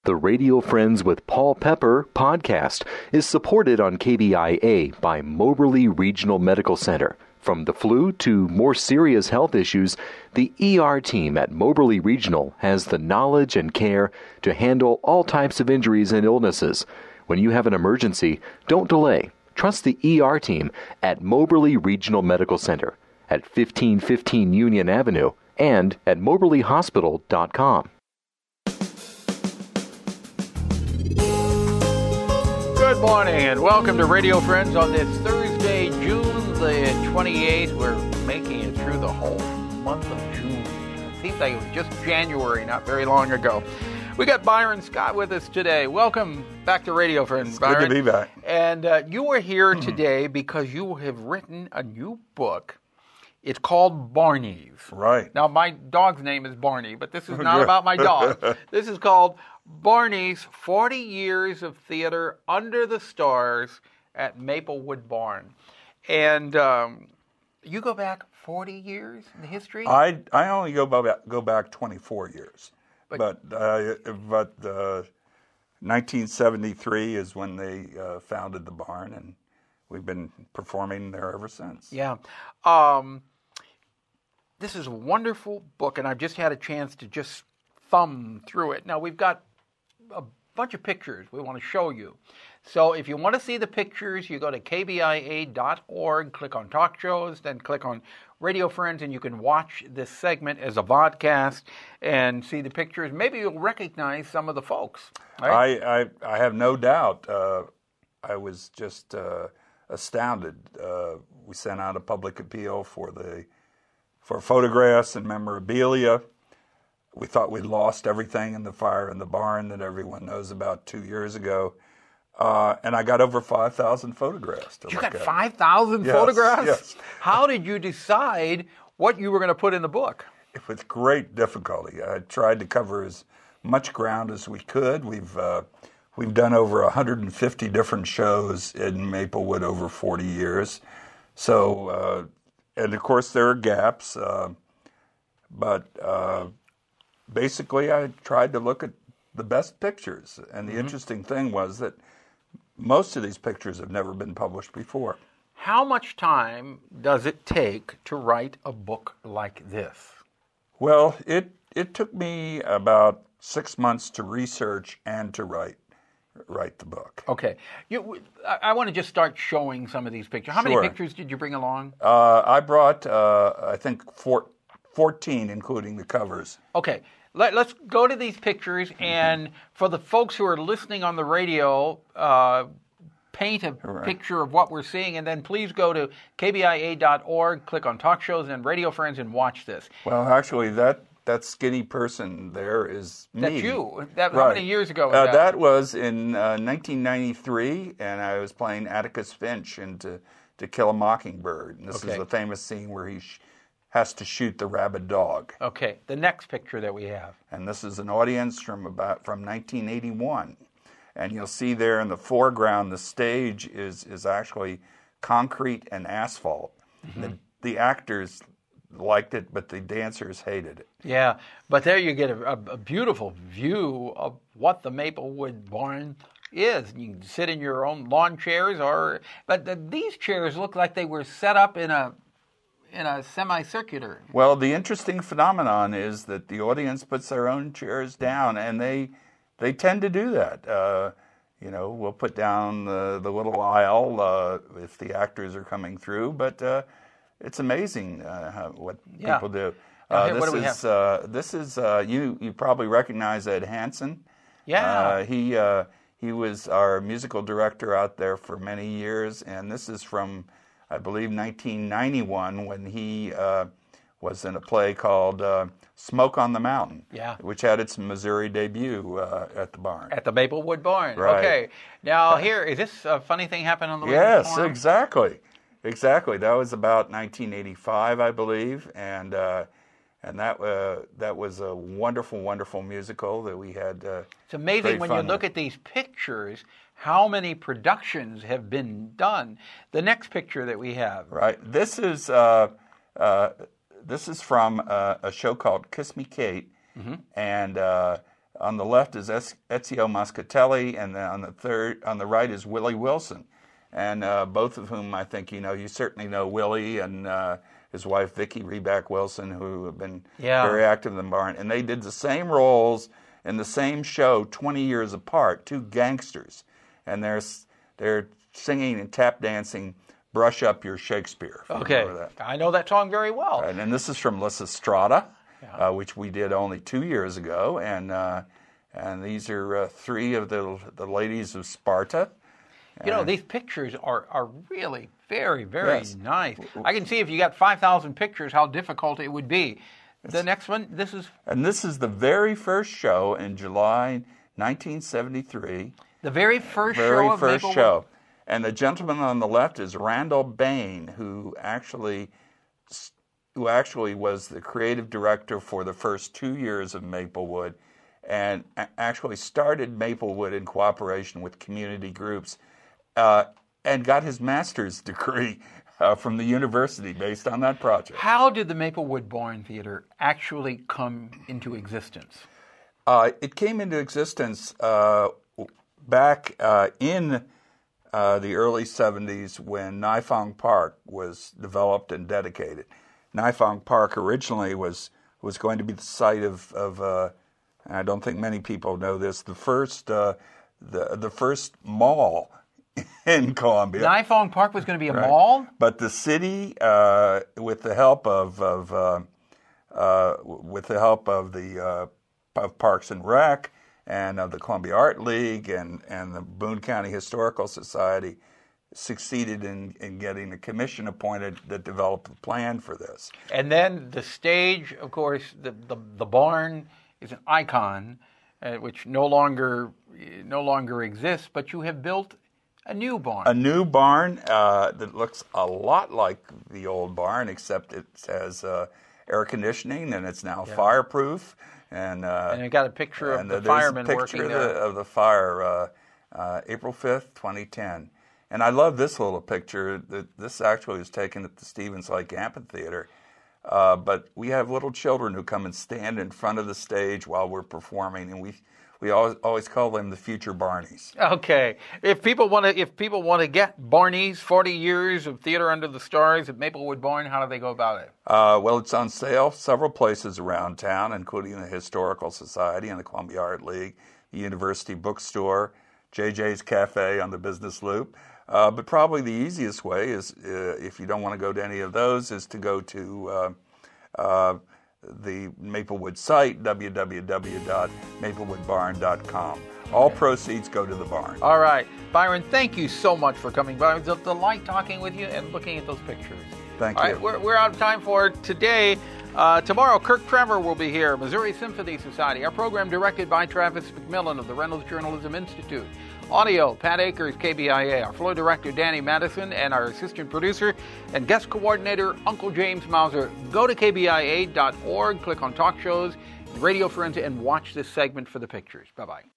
The Radio Friends with Paul Pepper podcast is supported on KBIA by Moberly Regional Medical Center. From the flu to more serious health issues, the ER team at Moberly Regional has the knowledge and care to handle all types of injuries and illnesses. When you have an emergency, don't delay. Trust the ER team at Moberly Regional Medical Center at 1515 Union Avenue and at moberlyhospital.com. Good morning and welcome to Radio Friends on this Thursday, June the 28th. We're making it through the whole month of June. It seems like it was just January, not very long ago. We got Byron Scott with us today. Welcome back to Radio Friends, It's Byron. good to be back. And you are here today because you have written a new book. It's called Barney's. Right. Now, my dog's name is Barney, but this is not about my dog. This is called Barney's 40 Years of Theater Under the Stars at Maplewood Barn. And you go back 40 years in the history? I only go back 24 years. But 1973 is when they founded the barn, and we've been performing there ever since. Yeah. This is a wonderful book, and I've just had a chance to just thumb through it. Now, we've got a bunch of pictures we want to show you. So if you want to see the pictures, you go to kbia.org, click on Talk Shows, then click on Radio Friends, and you can watch this segment as a vodcast and see the pictures. Maybe you'll recognize some of the folks. Right? I have no doubt. I was just astounded. We sent out a public appeal for photographs and memorabilia. We thought we'd lost everything in the fire in the barn that everyone knows about 2 years ago. And I got over 5,000 photographs to You look got at. 5,000 photographs? Yes. How did you decide what you were going to put in the book? With great difficulty. I tried to cover as much ground as we could. We've done over 150 different shows in Maplewood over 40 years. So, and of course there are gaps, but basically I tried to look at the best pictures. And the interesting thing was that most of these pictures have never been published before. How much time does it take to write a book like this? Well, it took me about 6 months to research and to write the book. Okay. I want to just start showing some of these pictures. How many Sure. pictures did you bring along? I brought, I think, 14, including the covers. Okay. Let's go to these pictures, and for the folks who are listening on the radio, paint a picture of what we're seeing, and then please go to kbia.org, click on Talk Shows and Radio Friends, and watch this. Well, actually, that skinny person there is me. That's you. How many years ago was that? That was in 1993, and I was playing Atticus Finch in To Kill a Mockingbird. And this is the famous scene where he has to shoot the rabid dog. Okay, the next picture that we have. And this is an audience from 1981. And you'll see there in the foreground, the stage is actually concrete and asphalt. Mm-hmm. The actors liked it, but the dancers hated it. Yeah, but there you get a beautiful view of what the Maplewood Barn is. You can sit in your own lawn chairs, but these chairs look like they were set up in a semicircular. Well, the interesting phenomenon is that the audience puts their own chairs down, and they tend to do that. We'll put down the little aisle if the actors are coming through, but it's amazing what people do. What do we have? This is you probably recognize Ed Hansen. Yeah. He was our musical director out there for many years, and this is from, I believe, 1991 when he was in a play called Smoke on the Mountain, which had its Missouri debut at the barn. At the Maplewood Barn. Right. Okay. Now, is this a funny thing happened on the way? Yes, exactly. That was about 1985, I believe, and that was a wonderful, wonderful musical that we had. It's amazing when you look at these pictures how many productions have been done. The next picture that we have. Right. This is from a show called Kiss Me Kate, and on the left is Ezio Moscatelli, and then on the right is Willie Wilson, and both of whom I think you certainly know Willie and his wife Vicki Reback Wilson, who have been very active in the barn, and they did the same roles in the same show 20 years apart, two gangsters, and they're singing and tap dancing "Brush Up Your Shakespeare." Okay, I know that song very well. And this is from Lysistrata, which we did only 2 years ago, and these are three of the ladies of Sparta. These pictures are really very, very nice. I can see if you got 5,000 pictures how difficult it would be. The next one, this is the very first show in July 1973. The very first show of Maplewood. And the gentleman on the left is Randall Bain, who actually was the creative director for the first 2 years of Maplewood, and actually started Maplewood in cooperation with community groups, and got his master's degree from the university based on that project. How did the Maplewood Barn Theater actually come into existence? It came into existence back in the early 70s when Nifong Park was developed and dedicated. Nifong Park originally was going to be the site of and I don't think many people know this, the first mall in Columbia. Nifong Park was going to be a mall? But the city, with the help of Parks and Rec and of the Columbia Art League and the Boone County Historical Society, succeeded in getting a commission appointed that developed a plan for this. And then the stage, of course, the barn is an icon, which no longer exists. But you have built a new barn. A new barn that looks a lot like the old barn, except it has air conditioning and it's now fireproof. And you got a picture of the firemen working there. There's a picture of the fire, April 5th, 2010. And I love this little picture. This actually was taken at the Stevens Lake Amphitheater. But we have little children who come and stand in front of the stage while we're performing, and we always call them the future Barneys. Okay. If people want to get Barneys, 40 years of theater under the stars at Maplewood Barn, how do they go about it? Well, it's on sale several places around town, including the Historical Society and the Columbia Art League, the University Bookstore, JJ's Cafe on the Business Loop. But probably the easiest way is, if you don't want to go to any of those, is to go to the Maplewood site, www.maplewoodbarn.com. All proceeds go to the barn. All right. Byron, thank you so much for coming by. It was a delight talking with you and looking at those pictures. Thank you. All right, we're out of time for today. Tomorrow, Kirk Trevor will be here, Missouri Symphony Society. Our program directed by Travis McMillan of the Reynolds Journalism Institute. Audio, Pat Akers, KBIA. Our floor director, Danny Madison, and our assistant producer and guest coordinator, Uncle James Mauser. Go to kbia.org, click on Talk Shows, Radio Forensic, and watch this segment for the pictures. Bye-bye.